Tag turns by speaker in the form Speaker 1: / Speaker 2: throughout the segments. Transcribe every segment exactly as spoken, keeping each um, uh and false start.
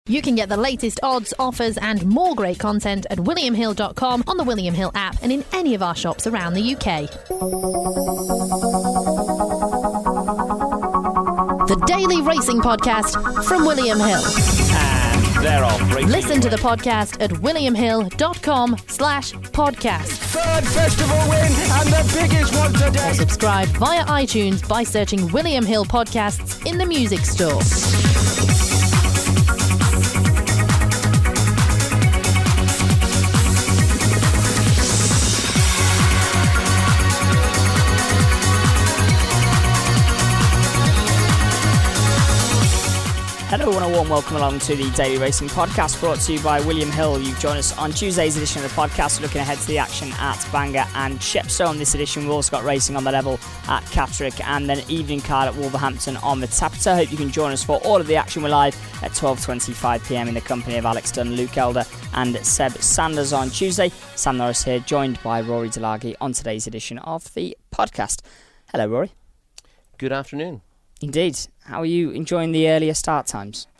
Speaker 1: You can get the latest odds, offers and more great content at william hill dot com, on the William Hill app and in any of our shops around the U K. The Daily Racing Podcast from William Hill.
Speaker 2: And they're off.
Speaker 1: Listen to the podcast at william hill dot com slash podcast.
Speaker 2: Third festival win and the biggest one today.
Speaker 1: Or subscribe via iTunes by searching William Hill Podcasts in the music store.
Speaker 3: Hello and a warm welcome along to the Daily Racing Podcast, brought to you by William Hill. You join us on Tuesday's edition of the podcast, looking ahead to the action at Bangor and Shepstone. This edition we've also got racing on the level at Catterick and then evening card at Wolverhampton on the Tapita. Hope you can join us for all of the action. We're live at twelve twenty-five p m in the company of Alex Dunn, Luke Elder and Seb Sanders on Tuesday. Sam Norris here, joined by Rory Delaghi on today's edition of the podcast. Hello, Rory.
Speaker 4: Good afternoon.
Speaker 3: Indeed. How are you enjoying the earlier start times?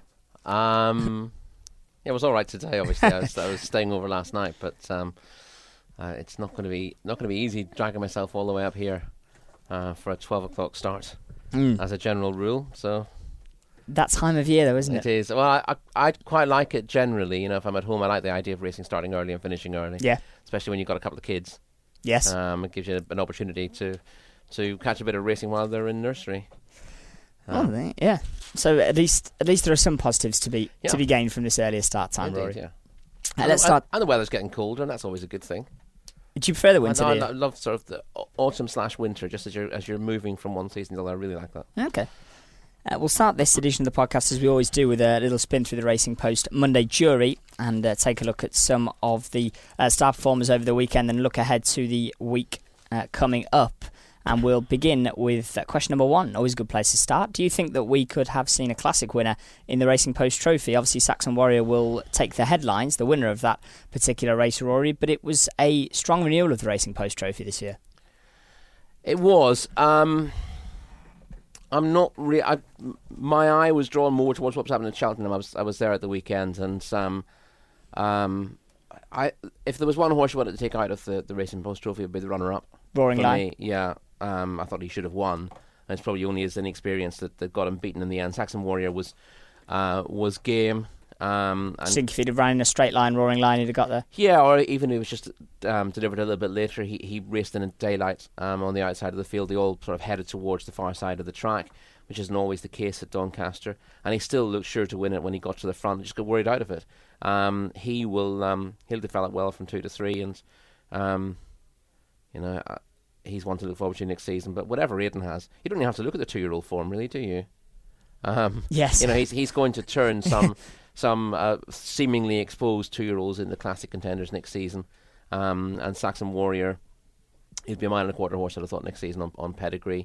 Speaker 4: Um, yeah, it was all right today. Obviously, I was, I was staying over last night, but um, uh, it's not going to be not going to be easy dragging myself all the way up here uh, for a twelve o'clock start, mm. as a general rule. So
Speaker 3: that time of year, though, isn't it?
Speaker 4: It is. Well, I, I I quite like it generally. You know, if I'm at home, I like the idea of racing starting early and finishing early.
Speaker 3: Yeah.
Speaker 4: Especially when you've got a couple of kids.
Speaker 3: Yes.
Speaker 4: Um, it gives you an opportunity to to catch a bit of racing while they're in nursery.
Speaker 3: Um, oh, yeah. So at least at least there are some positives to be
Speaker 4: yeah.
Speaker 3: to be gained from this earlier start time,
Speaker 4: Indeed,
Speaker 3: Rory.
Speaker 4: Yeah.
Speaker 3: Uh,
Speaker 4: and,
Speaker 3: let's start.
Speaker 4: And the weather's getting colder, and that's always a good thing.
Speaker 3: Do you prefer the winter?
Speaker 4: I, I, I love sort of the autumn slash winter, just as you're as you're moving from one season to the other. I really like that.
Speaker 3: Okay. Uh, we'll start this edition of the podcast as we always do with a little spin through the Racing Post Monday jury and uh, take a look at some of the uh, star performers over the weekend and look ahead to the week uh, coming up. And we'll begin with uh, question number one. Always a good place to start. Do you think that we could have seen a classic winner in the Racing Post Trophy? Obviously, Saxon Warrior will take the headlines, the winner of that particular race, Rory, but it was a strong renewal of the Racing Post Trophy this year.
Speaker 4: It was. Um, I'm not really. My eye was drawn more towards what was happening at Cheltenham. I was I was there at the weekend, and um, um, I if there was one horse you wanted to take out of the, the Racing Post Trophy, it would be the runner-up.
Speaker 3: Roaring Lion.
Speaker 4: Me, yeah. Um, I thought he should have won. And it's probably only his inexperience that, that got him beaten in the end. Saxon Warrior was uh, was game. Um,
Speaker 3: I think if he'd have ran in a straight line, Roaring Lion, he'd have got there.
Speaker 4: Yeah, or even if it was just um, delivered a little bit later. He he raced in daylight um, on the outside of the field. They all sort of headed towards the far side of the track, which isn't always the case at Doncaster. And he still looked sure to win it when he got to the front. He just got worried out of it. Um, he will um, he'll develop well from two to three, and um, you know. Uh, He's one to look forward to next season, but whatever Aidan has, you don't even have to look at the two-year-old form, really, do you? Um,
Speaker 3: yes.
Speaker 4: You know, he's he's going to turn some some uh, seemingly exposed two-year-olds into classic contenders next season. Um, and Saxon Warrior, he'd be a mile and a quarter horse, I'd have thought, next season on, on pedigree.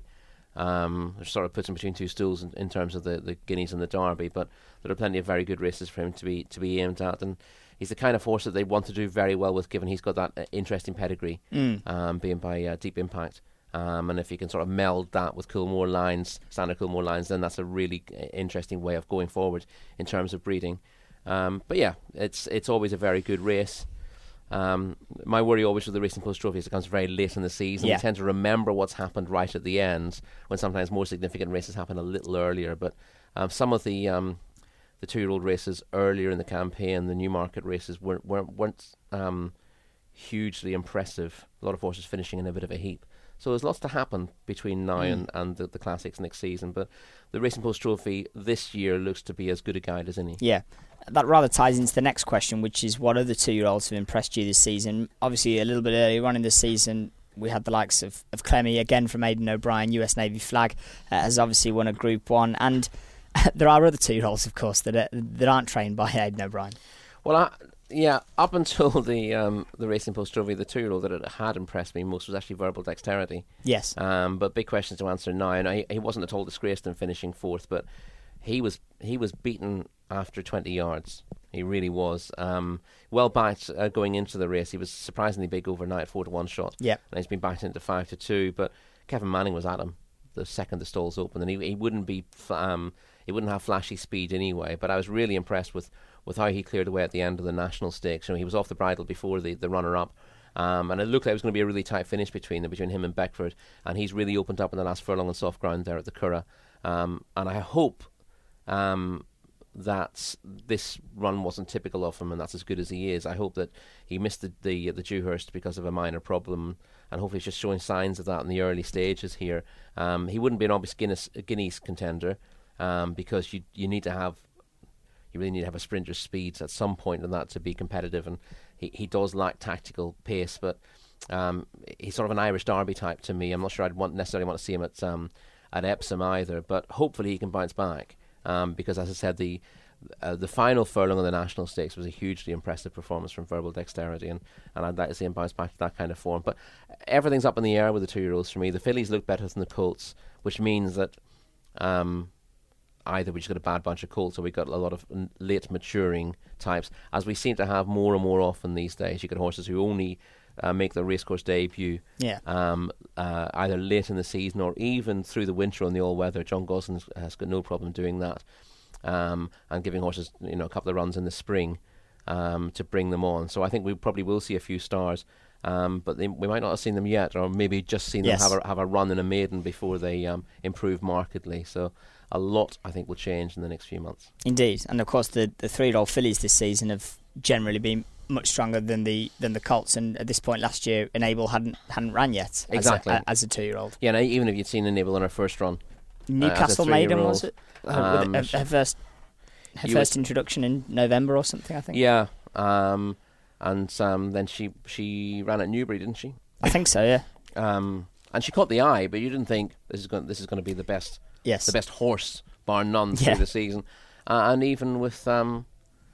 Speaker 4: Um, which sort of puts him between two stools in, in terms of the, the Guineas and the Derby, but there are plenty of very good races for him to be to be aimed at, and he's the kind of horse that they want to do very well with, given he's got that uh, interesting pedigree, mm. um, being by uh, Deep Impact. Um, and if you can sort of meld that with Coolmore Lines, standard Coolmore Lines, then that's a really uh, interesting way of going forward in terms of breeding. Um, but yeah, it's it's always a very good race. Um, my worry always with the Racing Post Trophy is it comes very late in the season.
Speaker 3: Yeah.
Speaker 4: We tend to remember what's happened right at the end, when sometimes more significant races happen a little earlier. But um, some of the um, the two-year-old races earlier in the campaign, the Newmarket races, weren't weren't, weren't um, hugely impressive. A lot of horses finishing in a bit of a heap. So there's lots to happen between now mm. and, and the, the Classics next season. But the Racing Post Trophy this year looks to be as good a guide as any.
Speaker 3: Yeah. That rather ties into the next question, which is what other two-year-olds have impressed you this season? Obviously, a little bit earlier on in the season, we had the likes of, of Clemmy, again from Aidan O'Brien, U S Navy flag, uh, has obviously won a Group one. And there are other two-year-olds, of course, that are, that aren't trained by Aidan O'Brien.
Speaker 4: Well, I, yeah, up until the um, the Racing Post Trophy, the two-year-old that it had impressed me most was actually Verbal Dexterity.
Speaker 3: Yes.
Speaker 4: Um, but big questions to answer now. And he, he wasn't at all disgraced in finishing fourth, but he was he was beaten after twenty yards. He really was. Um, well backed uh, going into the race. He was surprisingly big overnight, four to one shot.
Speaker 3: Yep.
Speaker 4: And he's been backed into five to two. But Kevin Manning was at him the second the stalls open, and he he wouldn't be um he wouldn't have flashy speed anyway. But I was really impressed with, with how he cleared away at the end of the National Stakes. You know, he was off the bridle before the, the runner up. Um, and it looked like it was going to be a really tight finish between them, between him and Beckford, and he's really opened up in the last furlong on soft ground there at the Curragh. Um, and I hope um, that this run wasn't typical of him, and that's as good as he is. I hope that he missed the the, the Dewhurst because of a minor problem, and hopefully he's just showing signs of that in the early stages here. Um, he wouldn't be an obvious Guinness, Guineas contender um, because you you need to have you really need to have a sprinter's speeds at some point in that to be competitive, and he, he does lack tactical pace, but um, he's sort of an Irish Derby type to me. I'm not sure I'd want necessarily want to see him at um, at Epsom either, but hopefully he can bounce back um, because, as I said, the uh, the final furlong of the National Stakes was a hugely impressive performance from Verbal Dexterity, and, and I'd like to see him bounce back to that kind of form. But everything's up in the air with the two-year-olds for me. The fillies look better than the colts, which means that um, either we just got a bad bunch of colts or we got a lot of n- late maturing types, as we seem to have more and more often these days. You get horses who only uh, make their racecourse debut
Speaker 3: Yeah.
Speaker 4: um, uh, either late in the season or even through the winter on the all-weather. John Gosling has got no problem doing that, um, and giving horses, you know, a couple of runs in the spring um, to bring them on. So I think we probably will see a few stars, um, but they, we might not have seen them yet, or maybe just seen
Speaker 3: Yes.
Speaker 4: them have a, have a run in a maiden before they um, improve markedly. So a lot, I think, will change in the next few months.
Speaker 3: Indeed, and of course the, the three-year-old fillies this season have generally been much stronger than the than the colts, and at this point last year, Enable hadn't hadn't ran yet.
Speaker 4: Exactly.
Speaker 3: as a, as a two-year-old.
Speaker 4: Yeah, and even if you'd seen Enable on her first run,
Speaker 3: Newcastle
Speaker 4: uh,
Speaker 3: Maiden, was it? Uh,
Speaker 4: Um,
Speaker 3: her, her first her
Speaker 4: you
Speaker 3: first
Speaker 4: would-
Speaker 3: introduction in November or something, I think.
Speaker 4: yeah, um, and um, then she she ran at Newbury, didn't she?
Speaker 3: I think so. Yeah.
Speaker 4: Um, and she caught the eye, but you didn't think this is going this is going to be the best
Speaker 3: Yes.
Speaker 4: the best horse, bar none,
Speaker 3: Yeah.
Speaker 4: through the season. Uh, and even with um,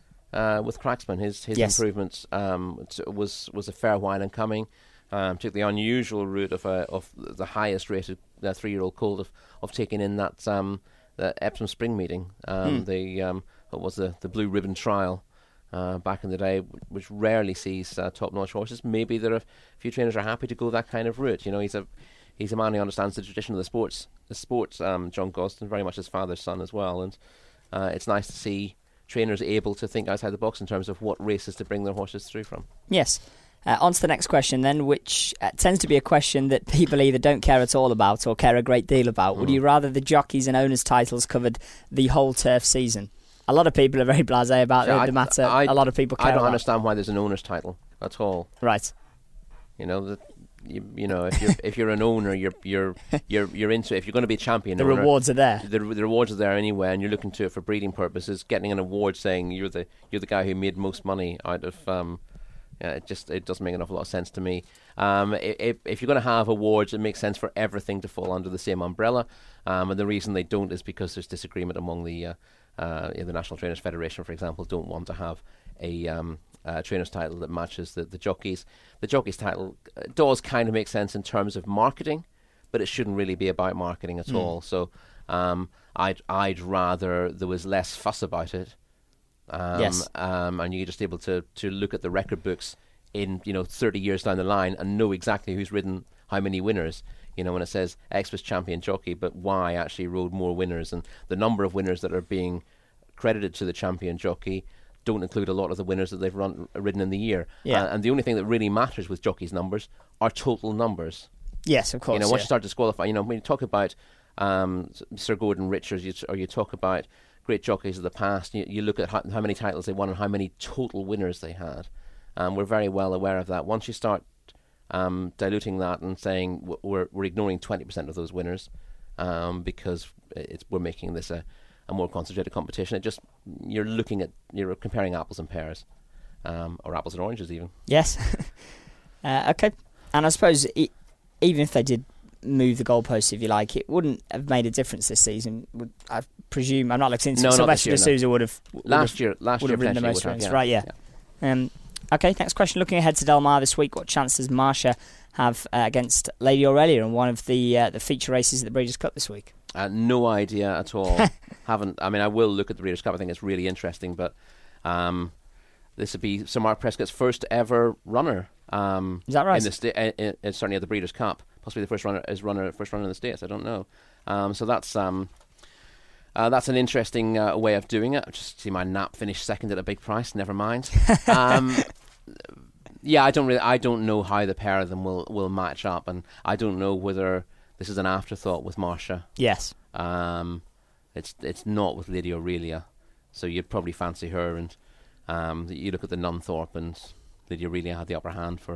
Speaker 4: uh, with Cracksman, his his
Speaker 3: Yes.
Speaker 4: improvements um, t- was was a fair while in coming. Um, took the unusual route of a, of the highest rated uh, three year old colt of, of taking in that um, the Epsom Spring meeting, um,
Speaker 3: Hmm.
Speaker 4: the um, what was the the Blue Ribbon Trial. Uh, back in the day, which rarely sees uh, top-notch horses. Maybe there are a few trainers are happy to go that kind of route. You know, he's a he's a man who understands the tradition of the sports. The sports, um, John Gosden, very much his father's son as well, and uh, it's nice to see trainers able to think outside the box in terms of what races to bring their horses through from.
Speaker 3: Yes. Uh, on to the next question then, which uh, tends to be a question that people either don't care at all about or care a great deal about. Mm. Would you rather the jockeys and owners' titles covered the whole turf season? A lot of people are very blasé about
Speaker 4: Yeah,
Speaker 3: the,
Speaker 4: I-
Speaker 3: the matter.
Speaker 4: I-
Speaker 3: a lot of people care
Speaker 4: I don't
Speaker 3: about.
Speaker 4: understand why there's an owner's title at all.
Speaker 3: Right.
Speaker 4: You know that. You, you know, if you're if you're an owner, you're you're you're you're into it. If you're going to be a champion,
Speaker 3: The
Speaker 4: owner,
Speaker 3: rewards are there.
Speaker 4: The, the rewards are there anyway, and you're looking to it for breeding purposes. Getting an award saying you're the you're the guy who made most money out of, um, yeah, it just it doesn't make an awful lot of sense to me. Um, if if you're going to have awards, it makes sense for everything to fall under the same umbrella. Um, and the reason they don't is because there's disagreement among the uh, uh, you know, the National Trainers Federation, for example, don't want to have a um, Uh, trainer's title that matches the, the jockeys. The jockeys title uh, does kind of make sense in terms of marketing, but it shouldn't really be about marketing at
Speaker 3: Mm.
Speaker 4: all. So um, I'd I'd rather there was less fuss about it. Um,
Speaker 3: Yes.
Speaker 4: Um, and you're just able to to look at the record books in, you know, thirty years down the line and know exactly who's ridden how many winners. You know, when it says X was champion jockey, but Y actually rode more winners, and the number of winners that are being credited to the champion jockey don't include a lot of the winners that they've run ridden in the year.
Speaker 3: Yeah.
Speaker 4: Uh, and the only thing that really matters with jockeys' numbers are total numbers.
Speaker 3: Yes, of course.
Speaker 4: You know, once
Speaker 3: yeah.
Speaker 4: you start disqualifying, you know, when you talk about um, Sir Gordon Richards, you t- or you talk about great jockeys of the past, you, you look at how, how many titles they won and how many total winners they had. Um, we're very well aware of that. Once you start um, diluting that and saying w- we're we're ignoring twenty percent of those winners um, because it's we're making this a a more concentrated competition. It just, you're looking at, you're comparing apples and pears, um, or apples and oranges even.
Speaker 3: Yes. uh, okay. And I suppose e even if they did move the goalposts, if you like, it wouldn't have made a difference this season. Would I presume? I'm not looking into
Speaker 4: No, not this
Speaker 3: Sylvester
Speaker 4: year,
Speaker 3: de
Speaker 4: no.
Speaker 3: Sousa would have would
Speaker 4: Last
Speaker 3: have,
Speaker 4: year, last
Speaker 3: would
Speaker 4: year
Speaker 3: have ridden the
Speaker 4: potentially
Speaker 3: most
Speaker 4: would have,
Speaker 3: runs,
Speaker 4: yeah.
Speaker 3: right? Yeah.
Speaker 4: yeah.
Speaker 3: Um, okay. Next question. Looking ahead to Del Mar this week, what chance does Marsha have uh, against Lady Aurelia in one of the uh, the feature races at the Breeders' Cup this week?
Speaker 4: Uh, no idea at all. Haven't. I mean, I will look at the Breeders' Cup. I think it's really interesting, but um, this would be Sir Mark Prescott's first ever runner. Um,
Speaker 3: Is that right?
Speaker 4: In the sta- uh, uh, certainly at the Breeders' Cup, possibly the first runner, is runner, first runner in the States. I don't know. Um, so that's um, uh, that's an interesting uh, way of doing it. Just see my Nap finish second at a big price. Never mind. um, yeah, I don't really, I don't know how the pair of them will, will match up, and I don't know whether this is an afterthought with Marcia.
Speaker 3: Yes.
Speaker 4: Um, it's it's not with Lydia Aurelia, so you'd probably fancy her. And um, you look at the Nunthorpe, and Lydia Aurelia had the upper hand for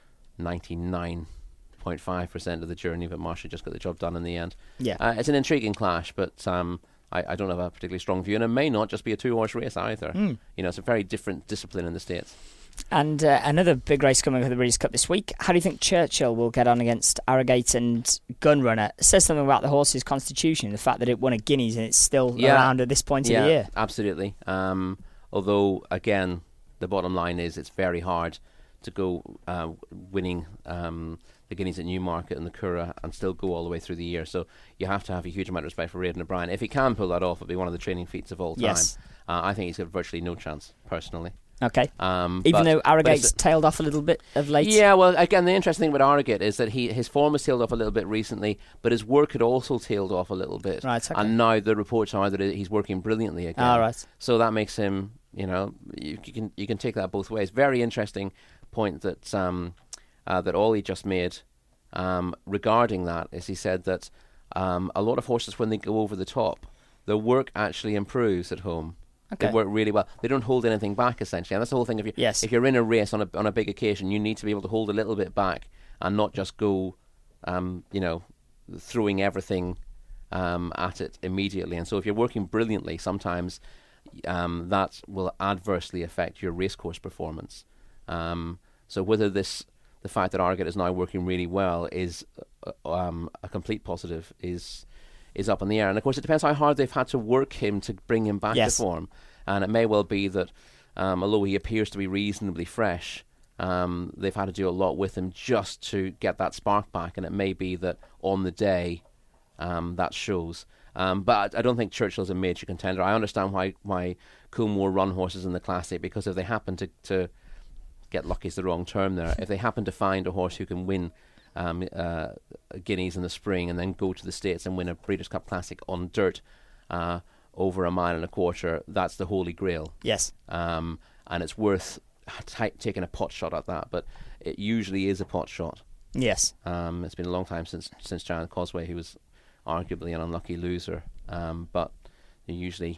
Speaker 4: ninety-nine point five percent of the journey, but Marcia just got the job done in the end.
Speaker 3: Yeah.
Speaker 4: Uh, it's an intriguing clash, but um, I, I don't have a particularly strong view, and it may not just be a two-horse race either.
Speaker 3: Mm.
Speaker 4: You know, it's a very different discipline in the States.
Speaker 3: And uh, another big race coming with the Breeders' Cup this week. How do you think Churchill will get on against Arrogate and Gunrunner? It says something about the horse's constitution, the fact that it won a Guineas and it's still
Speaker 4: yeah.
Speaker 3: around at this point
Speaker 4: yeah,
Speaker 3: of the year.
Speaker 4: Absolutely. Um, although, again, the bottom line is it's very hard to go uh, winning um, the Guineas at Newmarket and the Curragh and still go all the way through the year. So you have to have a huge amount of respect for Aidan O'Brien. If he can pull that off, it'll be one of the training feats of all time.
Speaker 3: Yes.
Speaker 4: Uh, I think he's got virtually no chance, personally.
Speaker 3: Okay.
Speaker 4: Um,
Speaker 3: Even
Speaker 4: but,
Speaker 3: though Arrogate's
Speaker 4: but
Speaker 3: tailed off a little bit of late.
Speaker 4: Yeah, well, again, the interesting thing with Arrogate is that he his form has tailed off a little bit recently, but his work had also tailed off a little bit.
Speaker 3: Right, okay.
Speaker 4: And now the reports are that he's working brilliantly again.
Speaker 3: Ah, right.
Speaker 4: So that makes him, you know, you, you can you can take that both ways. Very interesting point that um, uh, that Ollie just made um, regarding that is he said that um, a lot of horses, when they go over the top, their work actually improves at home.
Speaker 3: Okay.
Speaker 4: They work really well. They don't hold anything back, essentially. And that's the whole thing. If, you,
Speaker 3: Yes.
Speaker 4: if you're in a race on a, on a big occasion, you need to be able to hold a little bit back and not just go, um, you know, throwing everything um, at it immediately. And so if you're working brilliantly, sometimes um, that will adversely affect your racecourse performance. Um, so whether this, the fact that Arrogate is now working really well is uh, um, a complete positive is... is up in the air. And of course it depends how hard they've had to work him to bring him back
Speaker 3: yes.
Speaker 4: to form. And it may well be that um, although he appears to be reasonably fresh, um, they've had to do a lot with him just to get that spark back, and it may be that on the day um, that shows. Um, but I don't think Churchill's a major contender. I understand why why Coolmore run horses in the Classic, because if they happen to, to get lucky is the wrong term there, if they happen to find a horse who can win Um, uh, Guineas in the spring and then go to the States and win a Breeders' Cup Classic on dirt uh, over a mile and a quarter, that's the holy grail.
Speaker 3: Yes.
Speaker 4: Um, and it's worth t- taking a pot shot at that, but it usually is a pot shot.
Speaker 3: Yes.
Speaker 4: Um, it's been a long time since since Giant Causeway, who was arguably an unlucky loser, um, but they usually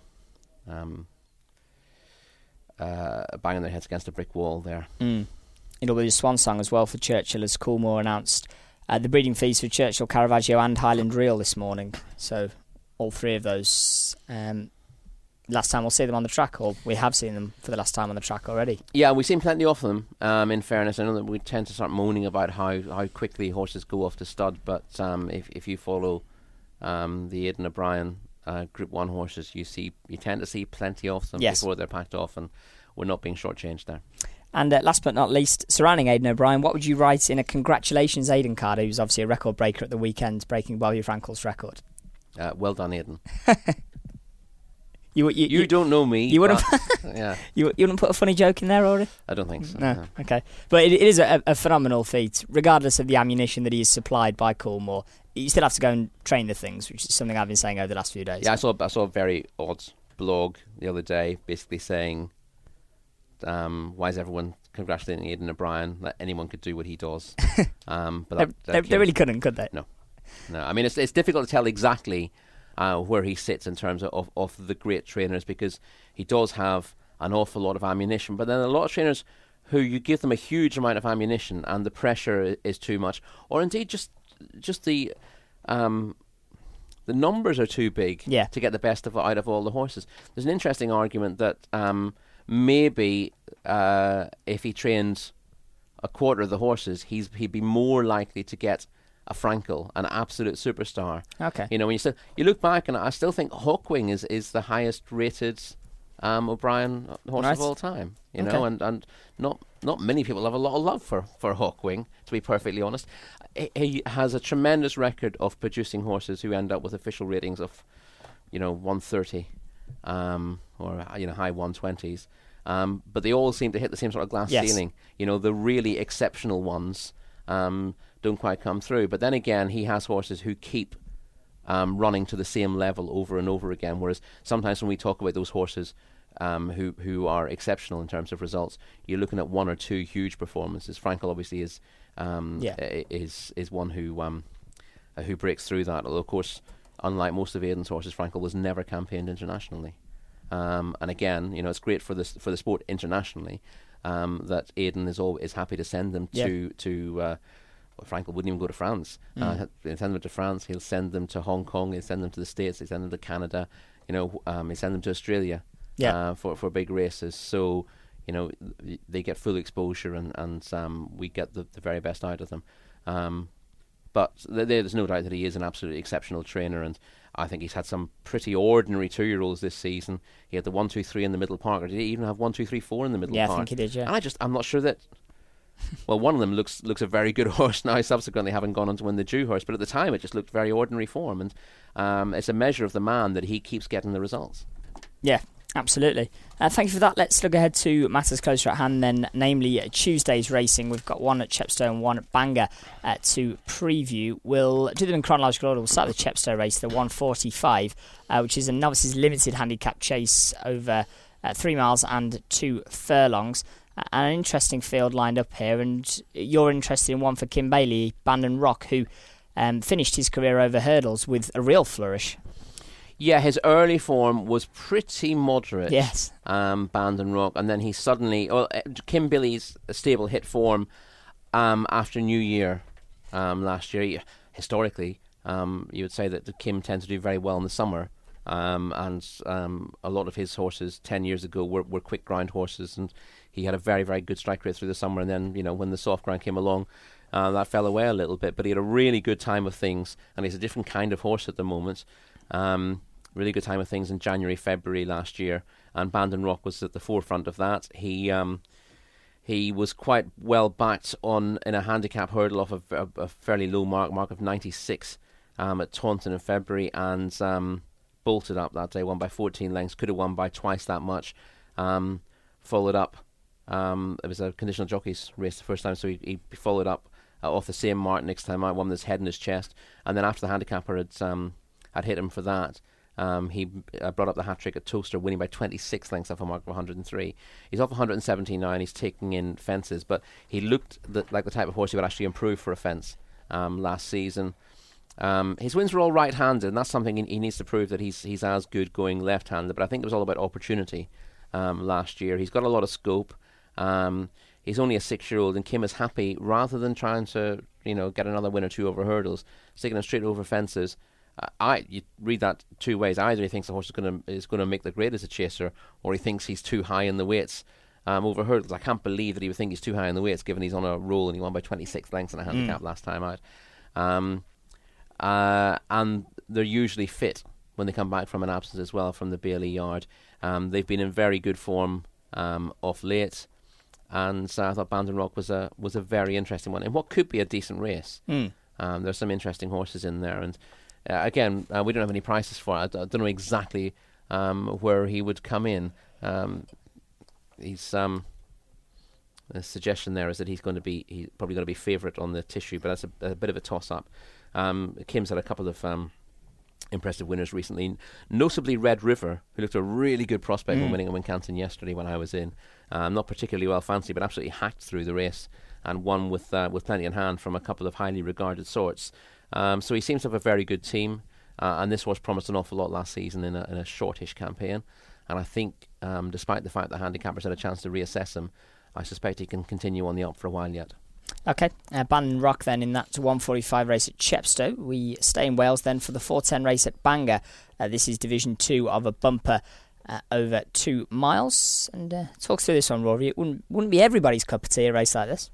Speaker 4: um, uh, banging their heads against a brick wall there.
Speaker 3: Mm. It'll be a swan song as well for Churchill, as Coolmore announced uh, the breeding fees for Churchill, Caravaggio and Highland Reel this morning. So all three of those, um, last time we'll see them on the track, or we have seen them for the last time on the track already.
Speaker 4: Yeah, we've seen plenty of them, um, in fairness. I know that we tend to start moaning about how, how quickly horses go off the stud, but um, if if you follow um, the Aidan O'Brien uh, Group one horses, you see you tend to see plenty of them
Speaker 3: yes.
Speaker 4: before they're packed off, and we're not being shortchanged there.
Speaker 3: And uh, last but not least, surrounding Aidan O'Brien, what would you write in a congratulations Aidan card, who's obviously a record breaker at the weekend, breaking Bobby Frankel's record?
Speaker 4: Uh, well done, Aidan.
Speaker 3: you, you,
Speaker 4: you,
Speaker 3: you
Speaker 4: don't know me.
Speaker 3: You wouldn't.
Speaker 4: yeah.
Speaker 3: You, you wouldn't put a funny joke in there, Rory?
Speaker 4: I don't think so.
Speaker 3: No.
Speaker 4: no.
Speaker 3: Okay, but it, it is a, a phenomenal feat, regardless of the ammunition that he is supplied by Coolmore. You still have to go and train the things, which is something I've been saying over the last few days.
Speaker 4: Yeah, I saw I saw a very odd blog the other day, basically saying, um, "Why is everyone congratulating Aidan O'Brien? That anyone could do what he does." um, but that,
Speaker 3: they,
Speaker 4: that
Speaker 3: they, they really couldn't, could they?
Speaker 4: No, no. I mean, it's it's difficult to tell exactly uh, where he sits in terms of, of of the great trainers, because he does have an awful lot of ammunition. But then a lot of trainers who you give them a huge amount of ammunition and the pressure is too much, or indeed just just the um, the numbers are too big
Speaker 3: yeah.
Speaker 4: to get the best of out of all the horses. There's an interesting argument that um, maybe uh, if he trained a quarter of the horses, he's he'd be more likely to get a Frankel, an absolute superstar.
Speaker 3: Okay.
Speaker 4: You know, when you still you look back, and I still think Hawkwing is is the highest rated um, O'Brien horse
Speaker 3: right.
Speaker 4: of all time. You
Speaker 3: okay.
Speaker 4: know, and, and not not many people have a lot of love for for Hawkwing, to be perfectly honest. He, he has a tremendous record of producing horses who end up with official ratings of, you know, one thirty, um, or you know, high one twenties. Um, but they all seem to hit the same sort of glass
Speaker 3: yes.
Speaker 4: ceiling. You know, the really exceptional ones um, don't quite come through. But then again, he has horses who keep um, running to the same level over and over again. Whereas sometimes when we talk about those horses um, who who are exceptional in terms of results, you're looking at one or two huge performances. Frankel obviously is um,
Speaker 3: yeah.
Speaker 4: is is one who um, uh, who breaks through that. Although of course, unlike most of Aidan's horses, Frankel was never campaigned internationally. Um, and again, you know, it's great for the for the sport internationally um, that Aidan is all is happy to send them
Speaker 3: yeah.
Speaker 4: to to. Uh, well, Frankel wouldn't even go to France. Mm. Uh, he'll send them to France. He'll send them to Hong Kong. He'll send them to the States. He'll send them to Canada. You know, um, he'll send them to Australia. Yeah. Uh, for for big races. So you know th- they get full exposure, and and um, we get the, the very best out of them. Um, but th- there's no doubt that he is an absolutely exceptional trainer, and I think he's had some pretty ordinary two-year-olds this season. He had the one, two, three in the middle park. Or did he even have one, two, three, four in the middle
Speaker 3: yeah,
Speaker 4: park?
Speaker 3: Yeah, I think he did. Yeah.
Speaker 4: And I just, I'm not sure that. Well, one of them looks looks a very good horse now, subsequently having gone on to win the Dewhurst, but at the time it just looked very ordinary form, and um, it's a measure of the man that he keeps getting the results.
Speaker 3: Yeah, absolutely. Uh, thank you for that. Let's look ahead to matters closer at hand then, namely uh, Tuesday's racing. We've got one at Chepstow and one at Bangor uh, to preview. We'll do them in chronological order. We'll start with the Chepstow race, the one forty-five, uh, which is a novices limited handicap chase over uh, three miles and two furlongs. An interesting field lined up here, and you're interested in one for Kim Bailey, Bandon Rock, who um, finished his career over hurdles with a real flourish.
Speaker 4: Yeah, his early form was pretty moderate.
Speaker 3: Yes.
Speaker 4: Um, Bandon Rock, and then he suddenly, well, Kim Bailey's stable hit form um, after New Year um, last year. Historically, um, you would say that Kim tends to do very well in the summer, um, and um, a lot of his horses ten years ago were, were quick ground horses, and he had a very, very good strike rate through the summer, and then, you know, when the soft ground came along, uh, that fell away a little bit. But he had a really good time of things, and he's a different kind of horse at the moment. Um, really good time of things in January, February last year, and Bandon Rock was at the forefront of that. He um, he was quite well backed on in a handicap hurdle off a, a, a fairly low mark, mark of ninety-six um, at Taunton in February, and um, bolted up that day, won by fourteen lengths, could have won by twice that much, um, followed up. Um, it was a conditional jockeys race the first time, so he, he followed up uh, off the same mark next time out, won with his head in his chest, and then after the handicapper had um, had hit him for that, um, he uh, brought up the hat trick at Toaster, winning by twenty-six lengths off a mark of one hundred three. He's off one hundred seventeen now, and he's taking in fences, but he looked the, like the type of horse who would actually improve for a fence um, last season. Um, his wins were all right-handed, and that's something he, he needs to prove, that he's he's as good going left-handed. But I think it was all about opportunity um, last year. He's got a lot of scope. Um, he's only a six-year-old, and Kim is happy, rather than trying to, you know, get another win or two over hurdles, sticking him straight over fences. Uh, I you read that two ways. Either he thinks the horse is going to is going to make the grade as a chaser, or he thinks he's too high in the weights um, over hurdles. I can't believe that he would think he's too high in the weights, given he's on a roll and he won by twenty-six lengths in a handicap mm. last time out. Um, uh, and they're usually fit when they come back from an absence as well from the Bailey yard. Um, they've been in very good form um, off late. And so I thought Bandon Rock was a was a very interesting one in what could be a decent race. Mm. Um, there's some interesting horses in there, and uh, again, uh, we don't have any prices for it. I, d- I don't know exactly um, where he would come in. Um, he's um, the suggestion there is that he's going to be he's probably going to be favourite on the tissue, but that's a, a bit of a toss up. Um, Kim's had a couple of um, impressive winners recently, notably Red River, who looked a really good prospect mm. when winning at Wincanton yesterday when I was in. Um, not particularly well fancied, but absolutely hacked through the race and won with uh, with plenty in hand from a couple of highly regarded sorts. Um, so he seems to have a very good team, uh, and this horse promised an awful lot last season in a, in a shortish campaign. And I think, um, despite the fact that handicappers had a chance to reassess him, I suspect he can continue on the up for a while yet.
Speaker 3: Okay, uh, Bandon Rock then in that one forty-five race at Chepstow. We stay in Wales then for the four ten race at Bangor. Uh, this is Division two of a bumper uh, over two miles. And uh, talk through this one, Rory. It wouldn't, wouldn't be everybody's cup of tea, a race like this.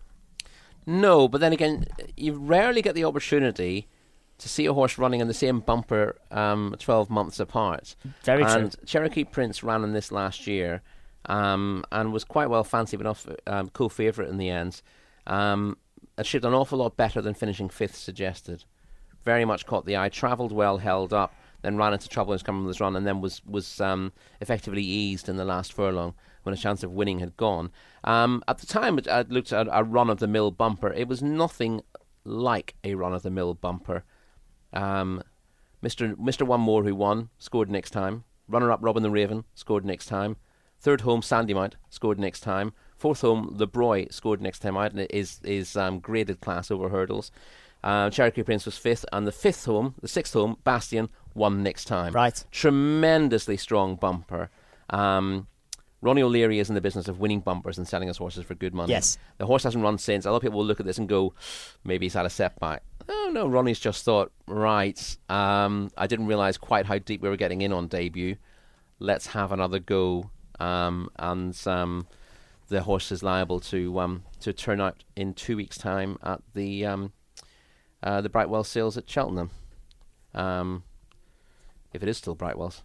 Speaker 4: No, but then again, you rarely get the opportunity to see a horse running in the same bumper um, twelve months apart.
Speaker 3: Very
Speaker 4: and
Speaker 3: true.
Speaker 4: Cherokee Prince ran in this last year um, and was quite well fancied enough, um, co-favourite in the end. Um, achieved an awful lot better than finishing fifth suggested. Very much caught the eye, travelled well, held up, then ran into trouble in his Cumberland's run, and then was was um, effectively eased in the last furlong when a chance of winning had gone. Um, at the time, it, I looked at a run-of-the-mill bumper. It was nothing like a run-of-the-mill bumper. Um, Mister Mister One More, who won, scored next time. Runner-up Robin the Raven, scored next time. Third home, Sandymount, scored next time. Fourth home, Le Broy, scored next time out, and it is, is um, graded class over hurdles. Uh, Cherokee Prince was fifth, and the fifth home, the sixth home, Bastion, won next time.
Speaker 3: Right.
Speaker 4: Tremendously strong bumper. Um, Ronnie O'Leary is in the business of winning bumpers and selling his horses for good money.
Speaker 3: Yes.
Speaker 4: The horse hasn't run since. A lot of people will look at this and go, maybe he's had a setback. Oh, no, Ronnie's just thought, right, um, I didn't realise quite how deep we were getting in on debut. Let's have another go. Um, and um, the horse is liable to um, to turn out in two weeks' time at the um, uh, the Brightwell sales at Cheltenham. Um, if it is still Brightwell's.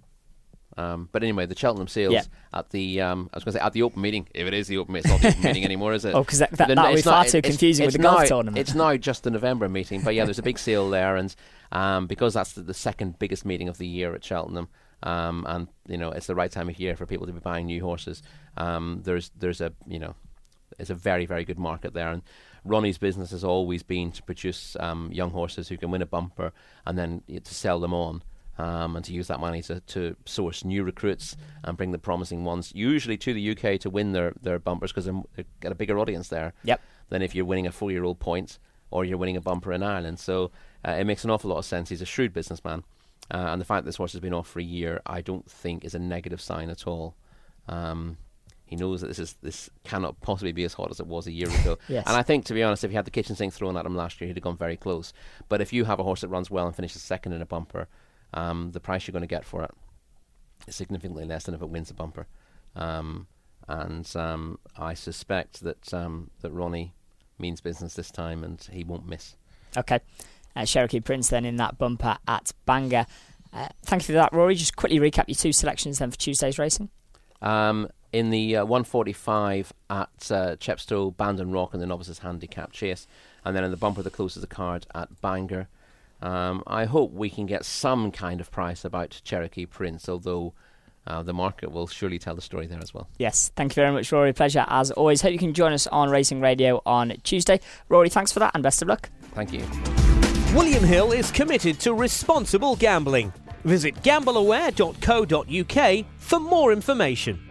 Speaker 4: Um, but anyway, the Cheltenham sales
Speaker 3: yeah.
Speaker 4: at the um, I was going to say at the open meeting. If it is the open meeting, it's not the open meeting anymore, is it?
Speaker 3: Oh, because that, that, that would be far too confusing with the golf
Speaker 4: now,
Speaker 3: tournament.
Speaker 4: It's now just the November meeting, but yeah, there's a big sale there, and um, because that's the, the second biggest meeting of the year at Cheltenham, um, and you know it's the right time of year for people to be buying new horses. Um, there's there's a you know it's a very very good market there, and Ronnie's business has always been to produce um, young horses who can win a bumper and then uh, to sell them on. Um, and to use that money to, to source new recruits and bring the promising ones, usually to the U K to win their, their bumpers, because they get a bigger audience there
Speaker 3: yep.
Speaker 4: than if you're winning a four-year-old point or you're winning a bumper in Ireland. So uh, it makes an awful lot of sense. He's a shrewd businessman, uh, and the fact that this horse has been off for a year, I don't think is a negative sign at all. Um, he knows that this is this cannot possibly be as hot as it was a year ago.
Speaker 3: Yes.
Speaker 4: And I think, to be honest, if he had the kitchen sink thrown at him last year, he'd have gone very close. But if you have a horse that runs well and finishes second in a bumper, Um, the price you're going to get for it is significantly less than if it wins a bumper. Um, and um, I suspect that um, that Ronnie means business this time, and he won't miss.
Speaker 3: Okay. Uh, Cherokee Prince then in that bumper at Bangor. Uh, thank you for that, Rory. Just quickly recap your two selections then for Tuesday's racing.
Speaker 4: Um, in the uh, one forty-five at uh, Chepstow, Bandon Rock, and the Novices Handicap Chase. And then in the bumper that closes the card at Bangor. Um, I hope we can get some kind of price about Cherokee Prince, although uh, the market will surely tell the story there as well.
Speaker 3: Yes, thank you very much, Rory. Pleasure as always. Hope you can join us on Racing Radio on Tuesday. Rory, thanks for that and best of luck.
Speaker 4: Thank you.
Speaker 5: William Hill is committed to responsible gambling. Visit gamble aware dot co dot uk for more information.